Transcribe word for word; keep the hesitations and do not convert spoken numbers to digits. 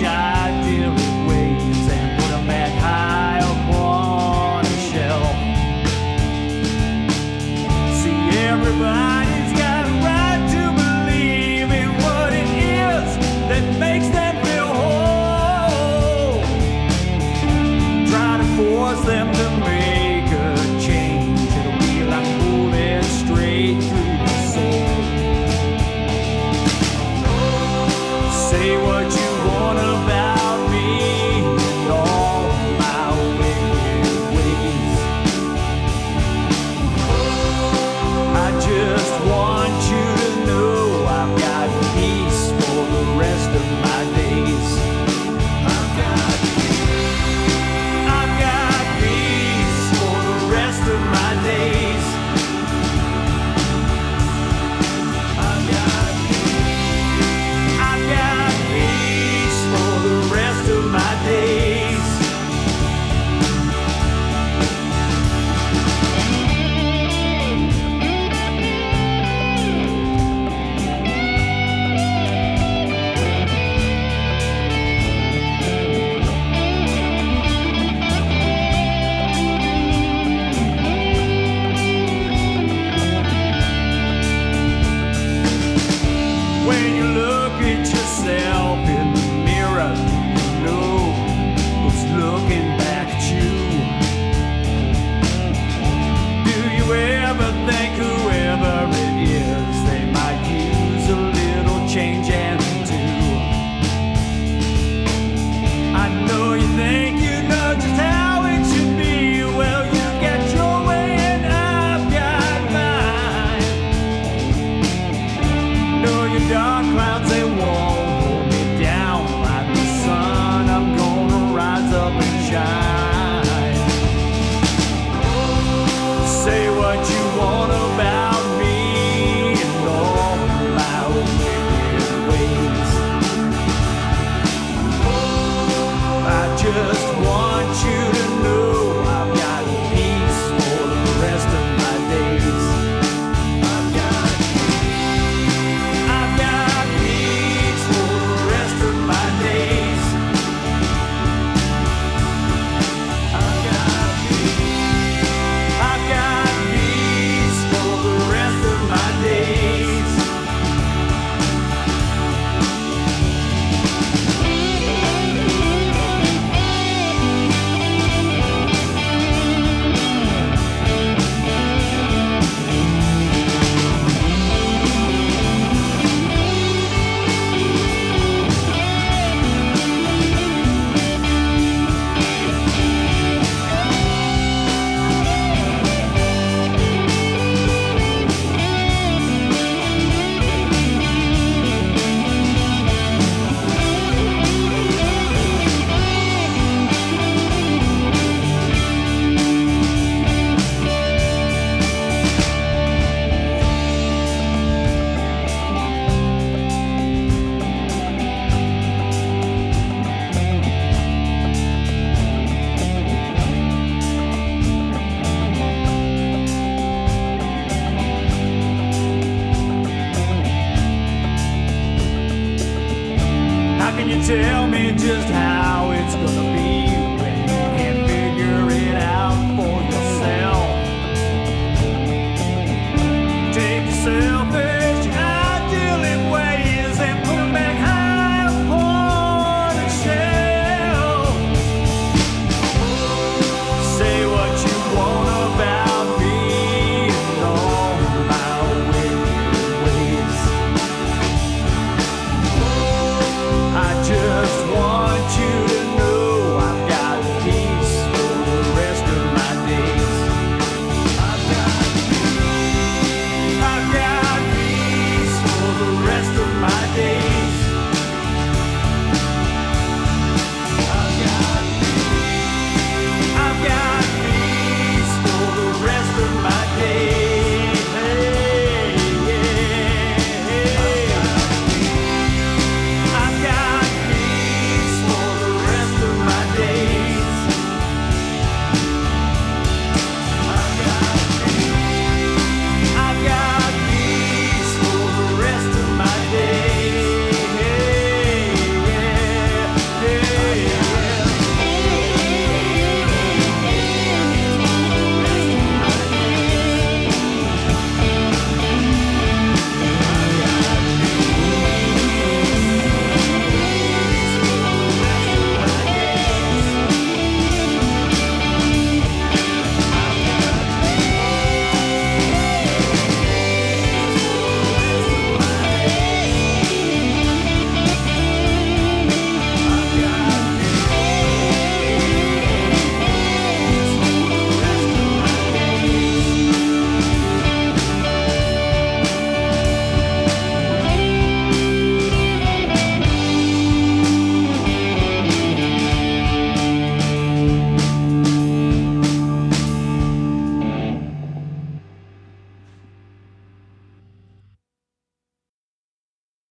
idyllic ways and put them back high upon a shelf. See, everybody's got a right to believe in what it is that makes them feel whole. Try to force them to make a change. It'll be like bullets straight through the soul. Say what you want about me and all my wicked ways. I just want you to know I've got peace for the rest of my days. I've got I've got peace for the rest of my days. I've got I've got peace for the rest of my days. When you look at yourself in the mirror, you know who's looking back at you. Do you ever think whoever it is, they might use a little change and do? I know you think you know just how it should be. Well, you got your way and I've got mine. Know your dark clouds, they won't hold me down. Like the sun, I'm gonna rise up and shine. Say what you want about me and all my wicked ways. I just want you to know I've got peace for the rest of my days. I've got I've got peace for the rest of my days. I've got I've got peace for the rest of my days. How can you tell me just how